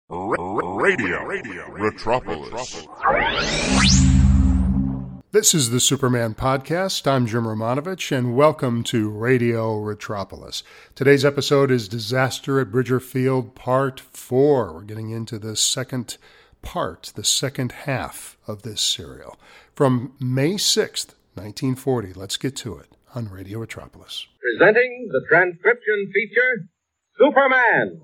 Radio Retropolis. This is the Superman Podcast. I'm Jim Romanovich, and welcome to Radio Retropolis. Today's episode is Disaster at Bridger Field, Part 4. We're getting into the second part, the second half of this serial. From May 6th, 1940. Let's get to it on Radio Retropolis. Presenting the transcription feature, Superman.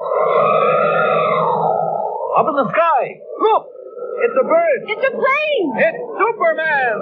Up in the sky. Look! It's a bird. It's a plane. It's Superman.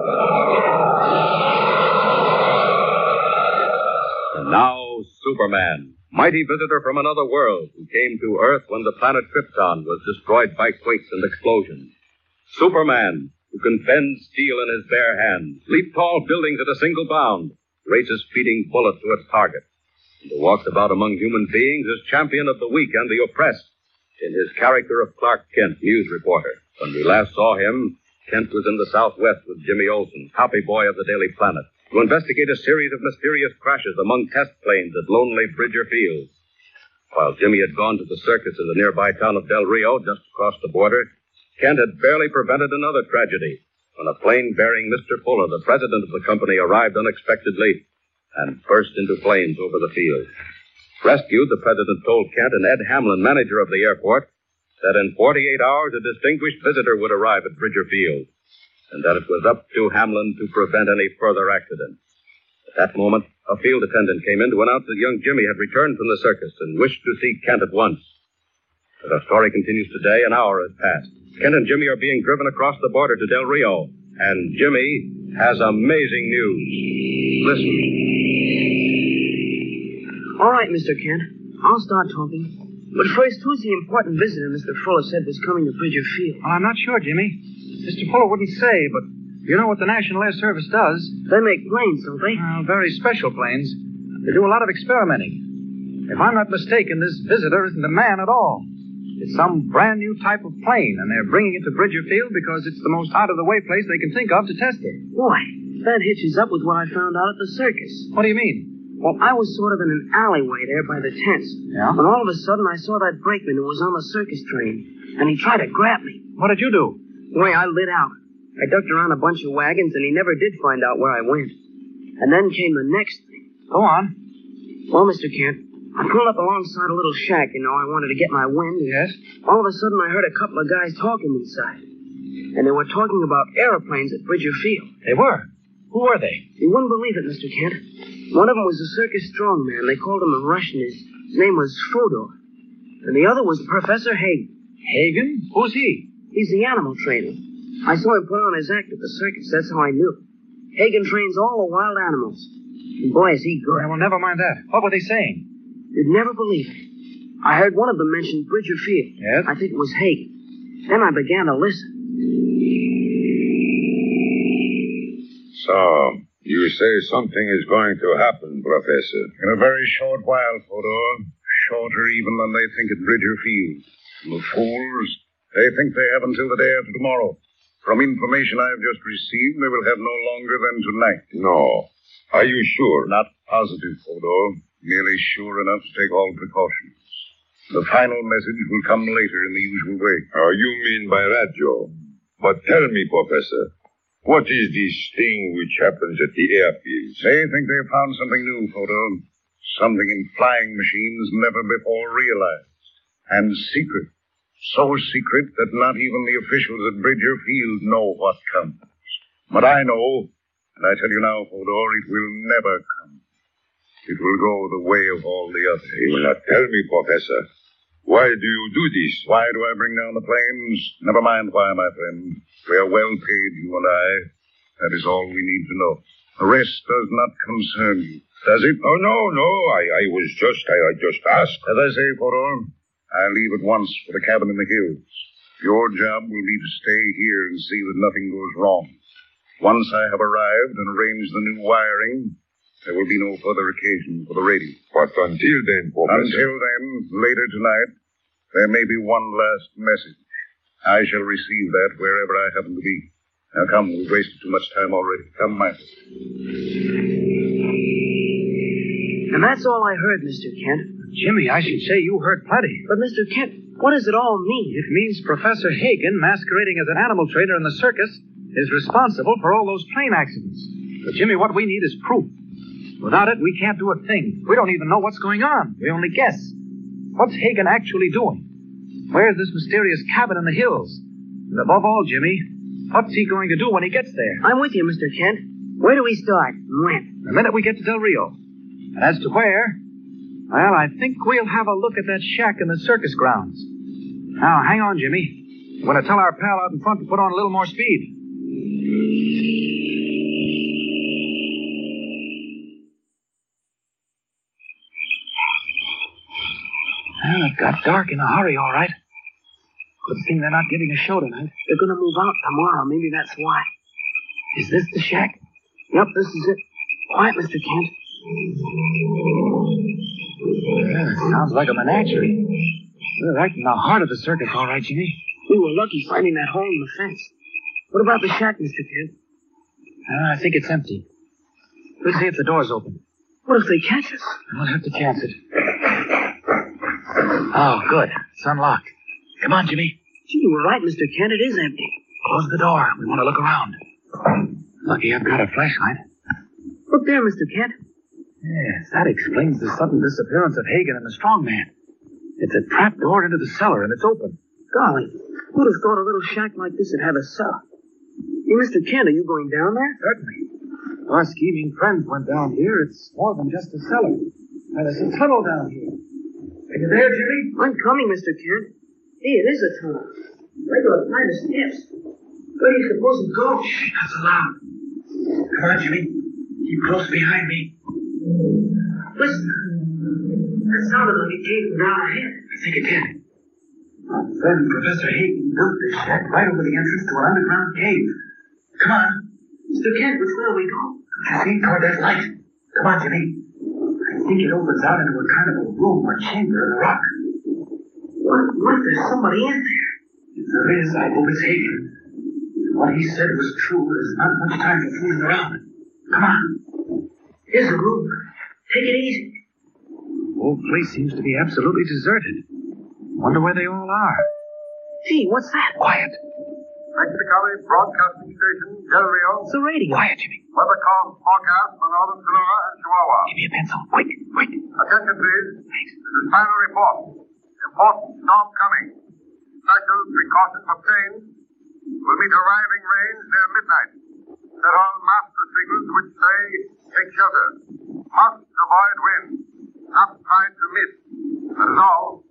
And now, Superman, mighty visitor from another world who came to Earth when the planet Krypton was destroyed by quakes and explosions. Superman, who can bend steel in his bare hands, leap tall buildings at a single bound, races feeding bullets to its target, and who walks about among human beings as champion of the weak and the oppressed in his character of Clark Kent, news reporter. When we last saw him, Kent was in the Southwest with Jimmy Olsen, copy boy of the Daily Planet, to investigate a series of mysterious crashes among test planes at lonely Bridger Field. While Jimmy had gone to the circus in the nearby town of Del Rio, just across the border, Kent had barely prevented another tragedy when a plane bearing Mr. Fuller, the president of the company, arrived unexpectedly and burst into flames over the field. Rescued, the president told Kent and Ed Hamlin, manager of the airport, that in 48 hours a distinguished visitor would arrive at Bridger Field, and that it was up to Hamlin to prevent any further accident. At that moment, a field attendant came in to announce that young Jimmy had returned from the circus and wished to see Kent at once. As our story continues today, an hour has passed. Kent and Jimmy are being driven across the border to Del Rio, and Jimmy has amazing news. Listen. All right, Mr. Kent. I'll start talking. But first, who's the important visitor Mr. Fuller said was coming to Bridger Field? Well, I'm not sure, Jimmy. Mr. Fuller wouldn't say, but you know what the National Air Service does? They make planes, don't they? Very special planes. They do a lot of experimenting. If I'm not mistaken, this visitor isn't a man at all. It's some brand new type of plane, and they're bringing it to Bridger Field because it's the most out-of-the-way place they can think of to test it. Boy, that hitches up with what I found out at the circus. What do you mean? Well, I was sort of in an alleyway there by the tents. Yeah? When all of a sudden I saw that brakeman who was on the circus train, and he tried to grab me. What did you do? Boy, I lit out. I ducked around a bunch of wagons, and he never did find out where I went. And then came the next thing. Go on. Well, Mr. Kent, I pulled up alongside a little shack, I wanted to get my wind. Yes? All of a sudden I heard a couple of guys talking inside. And they were talking about airplanes at Bridger Field. They were? Who were they? You wouldn't believe it, Mr. Kent. One of them was a circus strongman. They called him a Russian. His name was Fodor. And the other was Professor Hagen. Hagen? Who's he? He's the animal trainer. I saw him put on his act at the circus. That's how I knew. Hagen trains all the wild animals. And boy, is he good. Well, never mind that. What were they saying? You'd never believe it. I heard one of them mention Bridger Field. Yes? I think it was Hagen. Then I began to listen. So, you say something is going to happen, Professor. In a very short while, Fodor. Shorter even than they think at Bridger Field. And the fools, they think they have until the day after tomorrow. From information I have just received, they will have no longer than tonight. No. Are you sure? Not positive, Fodor. Merely sure enough to take all precautions. The final message will come later in the usual way. You mean by radio. But tell me, Professor, what is this thing which happens at the airfields? They think they've found something new, Fodor. Something in flying machines never before realized. And secret. So secret that not even the officials at Bridger Field know what comes. But I know, and I tell you now, Fodor, it will never come. It will go the way of all the others. You will not tell me, Professor. Why do you do this? Why do I bring down the planes? Never mind why, my friend. We are well paid, you and I. That is all we need to know. The rest does not concern you, does it? Oh, no. I just asked. As I say, Fodor, I leave at once for the cabin in the hills. Your job will be to stay here and see that nothing goes wrong. Once I have arrived and arranged the new wiring, there will be no further occasion for the radio. But until then, Professor... Until then, later tonight, there may be one last message. I shall receive that wherever I happen to be. Now come, we've wasted too much time already. Come, Michael. And that's all I heard, Mr. Kent. Jimmy, I should say you heard plenty. But, Mr. Kent, What does it all mean? It means Professor Hagen, masquerading as an animal trainer in the circus, is responsible for all those plane accidents. But, Jimmy, what we need is proof. Without it, we can't do a thing. We don't even know what's going on. We only guess. What's Hagen actually doing? Where's this mysterious cabin in the hills? And above all, Jimmy, what's he going to do when he gets there? I'm with you, Mr. Kent. Where do we start? When? The minute we get to Del Rio. And as to where, well, I think we'll have a look at that shack in the circus grounds. Now, hang on, Jimmy. I'm going to tell our pal out in front to put on a little more speed. Well, it got dark in a hurry, all right. Good thing they're not giving a show tonight. They're going to move out tomorrow. Maybe that's why. Is this the shack? Yep, this is it. Quiet, Mr. Kent. Yeah, it sounds like a menagerie. We're right in the heart of the circus, all right, Jimmy. We were lucky finding that hole in the fence. What about the shack, Mr. Kent? I think it's empty. We'll see if the door's open. What if they catch us? We'll have to chance it. Oh, good. It's unlocked. Come on, Jimmy. Gee, you were right, Mr. Kent. It is empty. Close the door. We want to look around. Lucky I've got a flashlight. Look there, Mr. Kent. Yes, that explains the sudden disappearance of Hagen and the strongman. It's a trap door into the cellar, and it's open. Golly, who'd have thought a little shack like this would have a cellar? Hey, Mr. Kent, are you going down there? Certainly. Our scheming friends went down here. It's more than just a cellar. And there's a tunnel down here. Are you there, Jimmy? I'm coming, Mr. Kent. Hey, it is a tunnel. Regular flight of steps. Where do you suppose it goes? Shh, not so loud. Come on, Jimmy. Keep close behind me. Listen. That sounded like it came from down ahead. I think it did. Our friend Professor Hagen built this shack right over the entrance to an underground cave. Come on. Mr. Kent, which way do we go? Don't you see? Toward that light. Come on, Jimmy. I think it opens out into a kind of a room or chamber in the rock. What if there's somebody in there? If there is, I hope it's Hagen. If what he said was true, there's not much time for fooling around. Come on. Here's the room. Take it easy. The whole place seems to be absolutely deserted. Wonder where they all are. Gee, what's that? Quiet. Mexicali Broadcasting Station, Del Rio. It's the radio. Quiet, Jimmy. Weather call forecast for northern Sonora and Chihuahua. Give me a pencil. Quick, quick. Attention, please. Thanks. This is final report. Important storm coming. Special precautions obtained. Will meet arriving range near midnight. Set on master signals which say, take shelter. Must avoid wind. Not try to miss. That is all.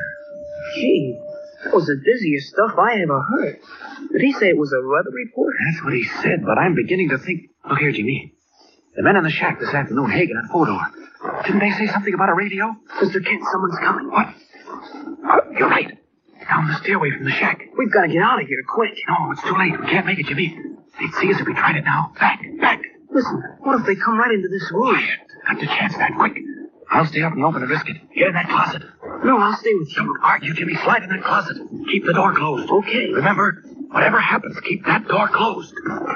Gee, that was the dizziest stuff I ever heard. Did he say it was a weather report? That's what he said, but I'm beginning to think... Look here, Jimmy. The men in the shack this afternoon, Hagen and Fodor. Didn't they say something about a radio? Mr. Kent, someone's coming. What? You're right. Down the stairway from the shack. We've got to get out of here quick. No, it's too late. We can't make it, Jimmy. They'd see us if we tried it now. Back. Listen, what if they come right into this room? Quiet. Got to chance that quick. I'll stay out in the open and risk it. Get in that closet. No, I'll stay with you. Don't argue, Jimmy. Slide in that closet. Keep the door closed. Okay. Remember, whatever happens, keep that door closed.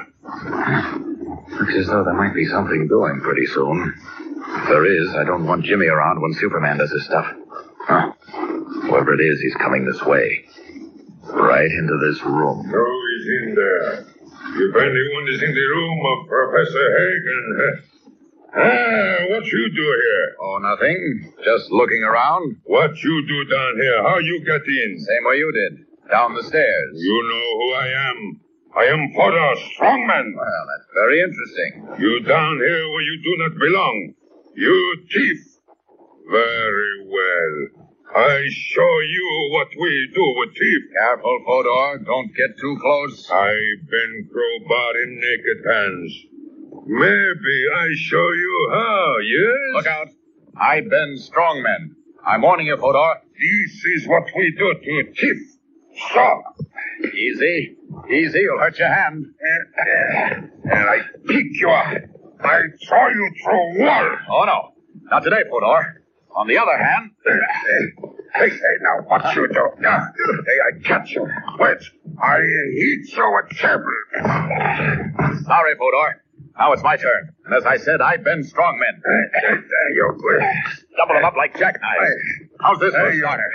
Looks as though there might be something doing pretty soon. If there is, I don't want Jimmy around when Superman does his stuff. Huh. Whoever it is, he's coming this way. Right into this room. Who is in there? If anyone is in the room of Professor Hagen... what you do here? Oh, nothing. Just looking around. What you do down here? How you get in? Same way you did. Down the stairs. You know who I am. I am Fodor, strongman. Well, that's very interesting. You down here where you do not belong. You thief. Very well. I show you what we do with thief. Careful, Fodor. Don't get too close. I been crowbar in naked hands. Maybe I show you how, yes? Look out. I bend strongmen. I'm warning you, Fodor. This is what we do to thief. Stop. Easy. Easy. You'll hurt your hand. And I pick you up. I throw you through wall. Oh, no. Not today, Fodor. On the other hand... Hey, now, what you do? Now, I catch you. Wait, I hit you a table. Sorry, Fodor. Now it's my turn. And as I said, I bend strong men. You will. Double them up like jackknives. How's this for a starter?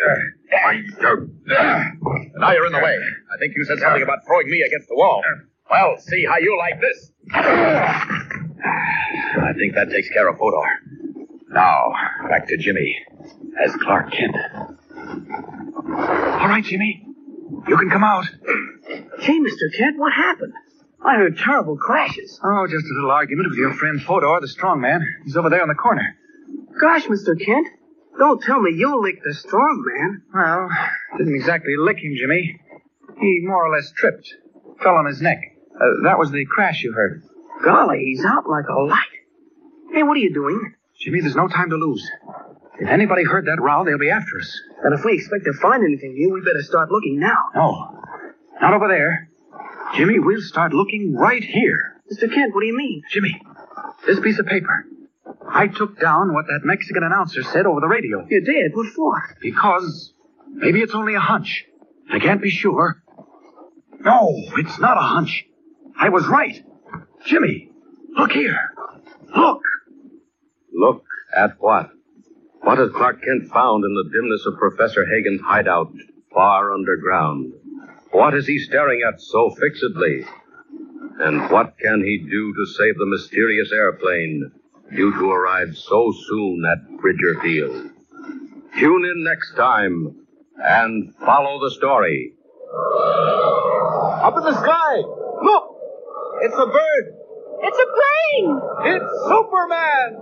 Now you're in the way. I think you said something about throwing me against the wall. Well, see how you like this. I think that takes care of Fodor. Now, back to Jimmy as Clark Kent. All right, Jimmy. You can come out. Hey, Mr. Kent, what happened? I heard terrible crashes. Oh, just a little argument with your friend Fodor, the strong man. He's over there in the corner. Gosh, Mr. Kent, don't tell me you licked the strong man. Well, didn't exactly lick him, Jimmy. He more or less tripped. Fell on his neck. That was the crash you heard. Golly, he's out like a light. Hey, what are you doing? Jimmy, there's no time to lose. If anybody heard that row, they'll be after us. And if we expect to find anything here, we better start looking now. No, not over there. Jimmy, we'll start looking right here. Mr. Kent, what do you mean? Jimmy, this piece of paper. I took down what that Mexican announcer said over the radio. You did? What for? Because maybe it's only a hunch. I can't be sure. No, it's not a hunch. I was right. Jimmy, look here. Look. Look at what? What has Clark Kent found in the dimness of Professor Hagen's hideout far underground? What is he staring at so fixedly? And what can he do to save the mysterious airplane due to arrive so soon at Bridger Field? Tune in next time and follow the story. Up in the sky. Look. It's a bird. It's a plane! It's Superman!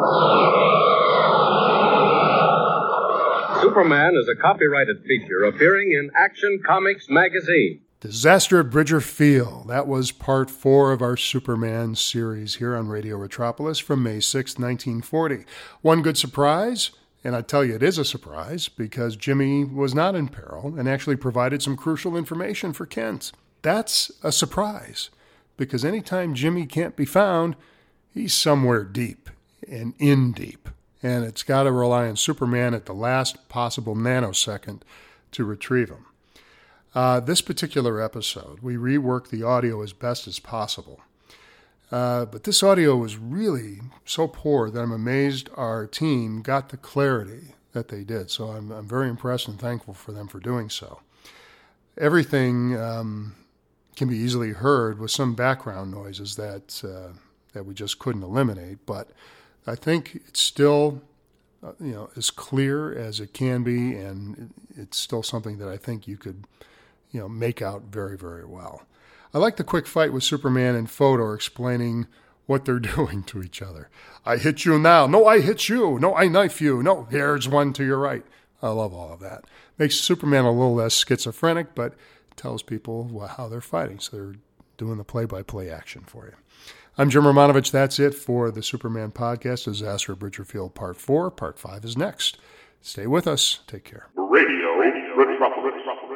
Superman is a copyrighted feature appearing in Action Comics magazine. Disaster at Bridger Field. That was part 4 of our Superman series here on Radio Retropolis from May 6, 1940. One good surprise, and I tell you it is a surprise, because Jimmy was not in peril and actually provided some crucial information for Kent. That's a surprise, because anytime Jimmy can't be found, he's somewhere deep and in deep. And it's got to rely on Superman at the last possible nanosecond to retrieve him. This particular episode, we reworked the audio as best as possible. But this audio was really so poor that I'm amazed our team got the clarity that they did. So I'm very impressed and thankful for them for doing so. Everything can be easily heard with some background noises that we just couldn't eliminate, but I think it's still, as clear as it can be, and it's still something that I think you could, make out very, very well. I like the quick fight with Superman and Fodor explaining what they're doing to each other. I hit you now. No, I hit you. No, I knife you. No, here's one to your right. I love all of that. Makes Superman a little less schizophrenic, but tells people how they're fighting. So they're doing the play-by-play action for you. I'm Jim Romanovich. That's it for the Superman podcast, Disaster at Bridger Field Part 4. Part 5 is next. Stay with us. Take care. Radio Retropolis.